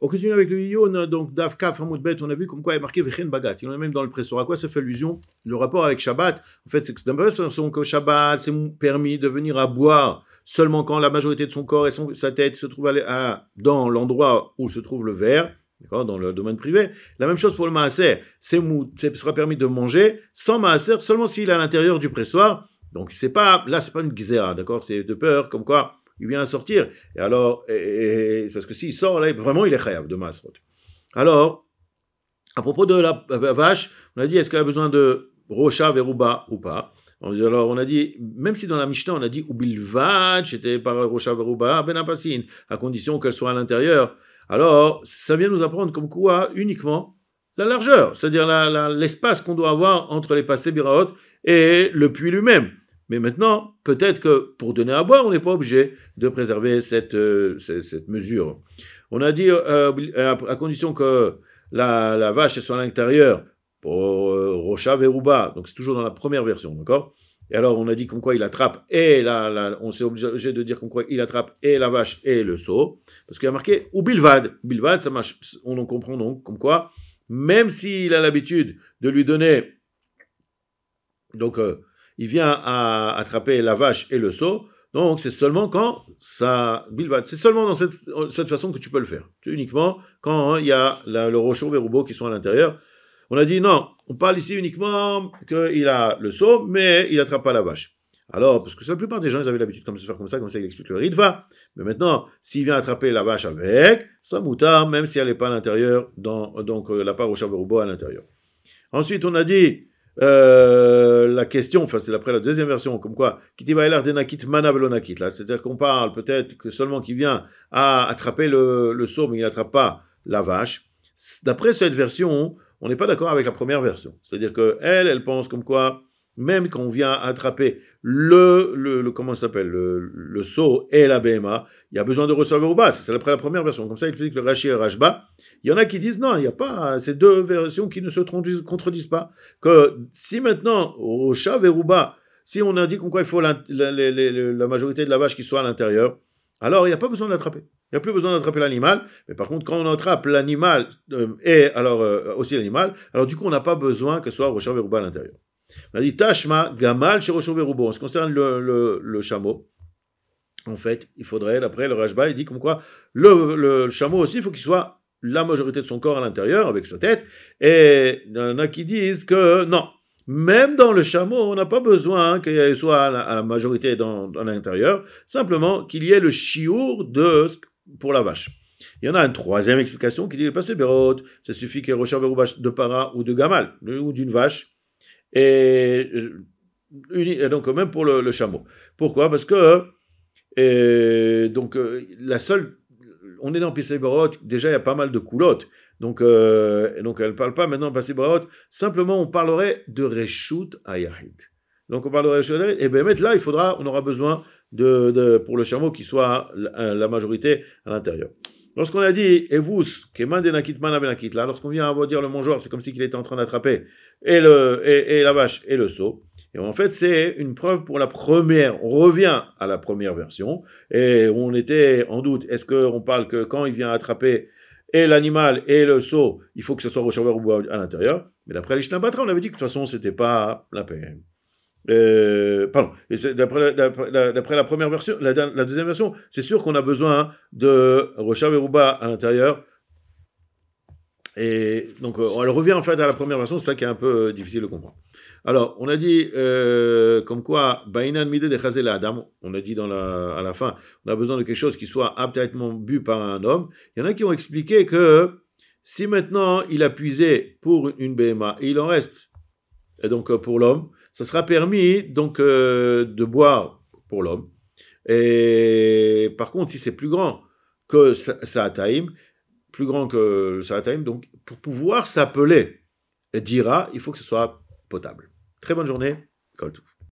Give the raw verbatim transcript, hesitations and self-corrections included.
On continue avec le Iyun, donc Daf Kaf Hamoud Bet, on a vu comme quoi il est marqué Vechen Bagat. Il en a même dans le pressoir. À quoi ça fait allusion? Le rapport avec Shabbat, en fait, c'est que d'un peu façon que Shabbat, c'est permis de venir à boire seulement quand la majorité de son corps et son, sa tête se trouvent à, à, dans l'endroit où se trouve le verre, d'accord, dans le domaine privé. La même chose pour le Maaser. C'est mou, c'est sera permis de manger sans Maaser seulement s'il est à l'intérieur du pressoir. Donc c'est pas, là c'est pas une gzera, d'accord, c'est de peur, comme quoi il vient à sortir, et alors, et, et, parce que s'il sort, là, vraiment, il est chayav de Maasrot. Alors, à propos de la, la vache, on a dit, est-ce qu'elle a besoin de Rocha Veruba ou pas? Alors, on a dit, même si dans la Mishnah, on a dit, Ubilvad, c'était par Rocha Veruba, Ben Apassin, à condition qu'elle soit à l'intérieur. Alors, ça vient nous apprendre comme quoi, uniquement, la largeur, c'est-à-dire la, la, l'espace qu'on doit avoir entre les passés Biraot et le puits lui-même. Mais maintenant, peut-être que pour donner à boire, on n'est pas obligé de préserver cette, euh, cette, cette mesure. On a dit, euh, à condition que la, la vache soit à l'intérieur, pour euh, Rocha Veruba, donc c'est toujours dans la première version, d'accord? Et alors, on a dit comme quoi il attrape, et la, la, on s'est obligé de dire comme quoi il attrape et la vache et le seau, parce qu'il y a marqué ou bilvad. Bilvad, ça marche, on en comprend donc comme quoi, même s'il a l'habitude de lui donner, donc, euh, il vient à attraper la vache et le seau, donc c'est seulement quand ça bilvad, c'est seulement dans cette, cette façon que tu peux le faire. C'est uniquement quand hein, il y a la, le rochon verrubo qui sont à l'intérieur. On a dit non, on parle ici uniquement qu'il a le seau, mais il n'attrape pas la vache. Alors, parce que la plupart des gens, ils avaient l'habitude de se faire comme ça, comme ça il explique le Ritva. Mais maintenant, s'il vient attraper la vache avec, ça moutarde, même si elle n'est pas à l'intérieur, dans, donc la part au verrubo à l'intérieur. Ensuite, on a dit Euh, la question, enfin c'est d'après la deuxième version, comme quoi là, c'est-à-dire qu'on parle peut-être que seulement qu'il vient à attraper le, le seau, mais il n'attrape pas la vache. D'après cette version, on n'est pas d'accord avec la première version. C'est-à-dire que elle, elle pense comme quoi, même quand on vient attraper le, le, le comment ça s'appelle, le, le seau et la B M A, il y a besoin de recevoir au bas. C'est d'après la première version. Comme ça, il explique le Rashi et le Rashba. Il y en a qui disent non, il n'y a pas ces deux versions qui ne se contredisent pas. Que si maintenant, au chat Veruba, si on indique quoi il faut la, la, la, la, la majorité de la vache qui soit à l'intérieur, alors il n'y a pas besoin d'attraper. Il n'y a plus besoin d'attraper l'animal. Mais par contre, quand on attrape l'animal euh, et alors euh, aussi l'animal, alors du coup, on n'a pas besoin que ce soit au chat Veruba à l'intérieur. On a dit Tashma, Gamal, Shirosho Verubo. En ce qui concerne le, le, le chameau, en fait, il faudrait, d'après le Rashba, il dit comme quoi le, le, le chameau aussi, il faut qu'il soit la majorité de son corps à l'intérieur, avec sa tête. Et il y en a qui disent que non, même dans le chameau, on n'a pas besoin qu'il soit à la, à la majorité dans, dans l'intérieur, simplement qu'il y ait le chiour de, pour la vache. Il y en a une troisième explication qui dit le passé Bérot, ça suffit qu'il y ait Rocha Veruba de para ou de gamal, ou d'une vache. Et, et donc même pour le, le chameau. Pourquoi? Parce que et, donc la seule, on est dans Passé Bérot, déjà il y a pas mal de coulottes. Donc, euh, donc elle ne parle pas maintenant de Passé Bérot, simplement on parlerait de Reshut Ayahid. Donc on parlerait de Reshut Ayahid, et bien là il faudra, on aura besoin de, de, pour le chameau qui soit la, la majorité à l'intérieur. Lorsqu'on a dit Evus, là, lorsqu'on vient à dire le mangeoire, c'est comme si il était en train d'attraper et, le, et, et la vache et le seau. Et en fait, c'est une preuve pour la première. On revient à la première version et on était en doute. Est-ce qu'on parle que quand il vient attraper et l'animal et le seau, il faut que ce soit Rochaver ou à l'intérieur? Mais d'après les Shnabatra, on avait dit que de toute façon, c'était pas la peine. Euh, pardon, et c'est d'après, d'après, d'après la première version, la, la deuxième version, c'est sûr qu'on a besoin de Rocha Veruba à l'intérieur. Et donc, euh, elle revient en fait à la première version, c'est ça qui est un peu difficile de comprendre. Alors, on a dit euh, comme quoi, Bainan Mide de Chazel Adam, on a dit dans la, à la fin, on a besoin de quelque chose qui soit apte à être bu par un homme. Il y en a qui ont expliqué que si maintenant il a puisé pour une B M A et il en reste, et donc pour l'homme, ça sera permis donc euh, de boire pour l'homme. Et par contre, si c'est plus grand que Sa'ataim, plus grand que le Sa'ataim, donc pour pouvoir s'appeler Dira, il faut que ce soit potable. Très bonne journée. Kol Tov.